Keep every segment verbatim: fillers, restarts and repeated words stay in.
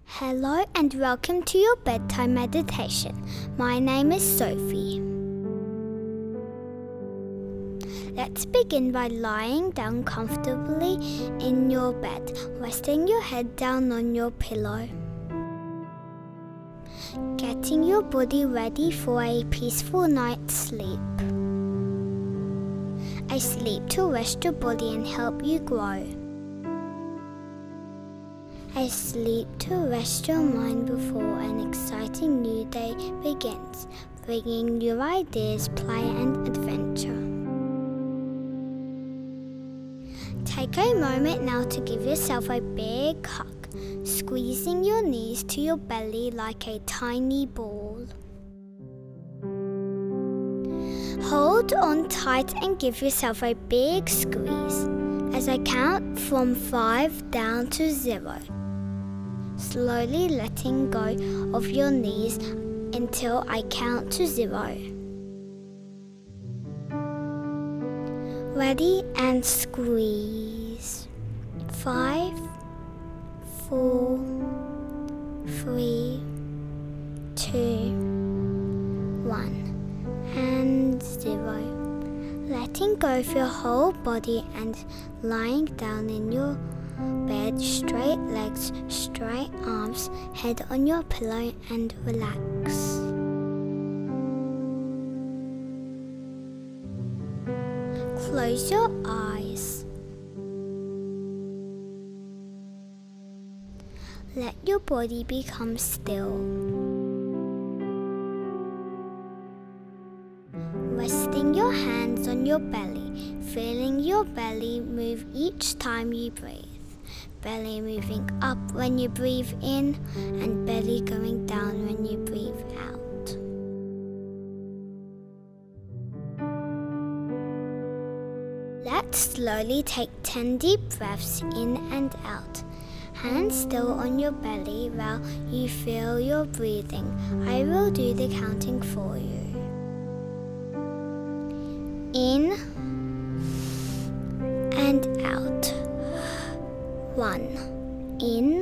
Hello and welcome to your bedtime meditation. My name is Sophie. Let's begin by lying down comfortably in your bed, resting your head down on your pillow. Getting your body ready for a peaceful night's sleep. A sleep to rest your body and help you grow. A sleep to rest your mind before an exciting new day begins, bringing new ideas, play and adventure. Take a moment now to give yourself a big hug, squeezing your knees to your belly like a tiny ball. Hold on tight and give yourself a big squeeze as I count from five down to zero. Slowly letting go of your knees until I count to zero. Ready and squeeze. Five, four, three, two, one, and zero. Letting go of your whole body and lying down in your bed, straight legs, straight arms, head on your pillow and relax. Close your eyes. Let your body become still. Resting your hands on your belly, feeling your belly move each time you breathe. Belly moving up when you breathe in and belly going down when you breathe out. Let's slowly take ten deep breaths in and out. Hands still on your belly while you feel your breathing. I will do the counting for you. In and out. One. In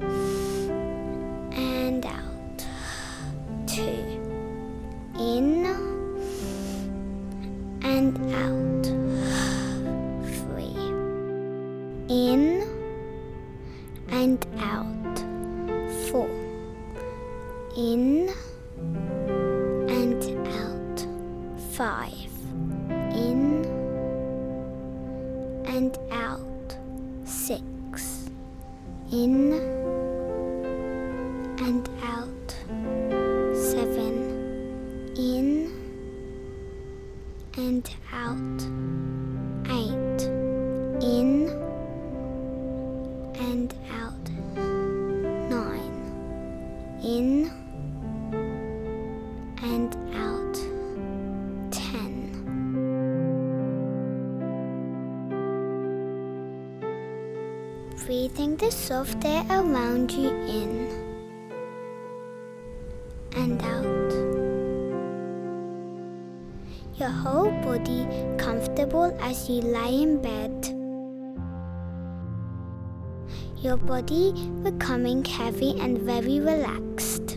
and out. Two. In and out. Three. In and out. Four. In and out. Five. In and out. Six. In and out. Seven. In and out. Eight. In and out. Nine. In and out. Ten. Breathing the soft air around you in and out. Your whole body comfortable as you lay in bed. Your body becoming heavy and very relaxed.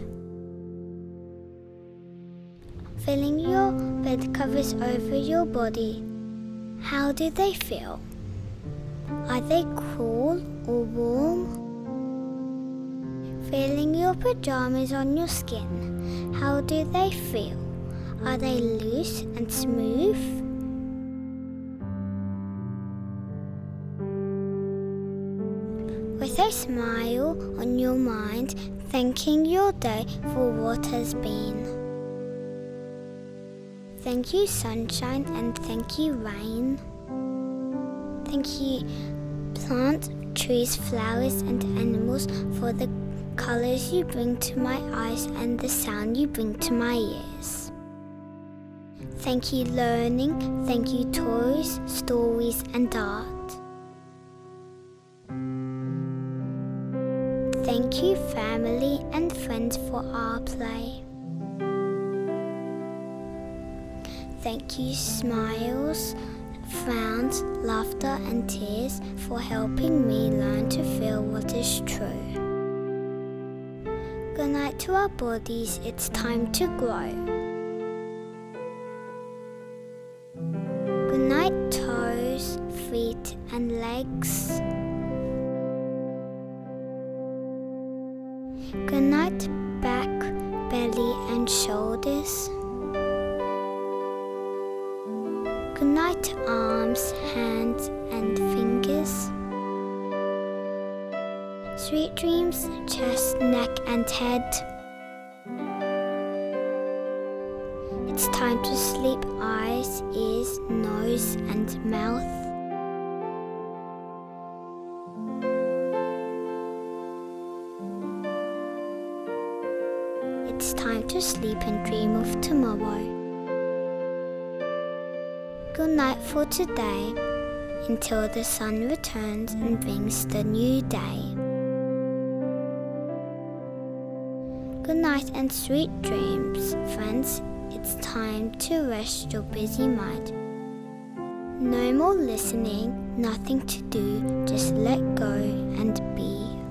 Feeling your bed covers over your body. How do they feel? Are they cool or warm? Feeling your pajamas on your skin. How do they feel? Are they loose and smooth? With a smile on your mind, thanking your day for what has been. Thank you, sunshine, and thank you, rain. Thank you, plants, trees, flowers, and animals for the colors you bring to my eyes and the sound you bring to my ears. Thank you, learning. Thank you, toys, stories, and art. Thank you, family and friends, for our play. Thank you, smiles, frowns, laughter and tears, for helping me learn to feel what is true. Good night to our bodies, it's time to grow. Good night, toes, feet and legs. Good night, back, belly and shoulders. Good night, arms, hands and fingers. Sweet dreams, chest, neck and head. It's time to sleep, eyes, ears, nose and mouth. It's time to sleep and dream of tomorrow. Good night for today, until the sun returns and brings the new day. Good night and sweet dreams, friends. It's time to rest your busy mind. No more listening, nothing to do, just let go and be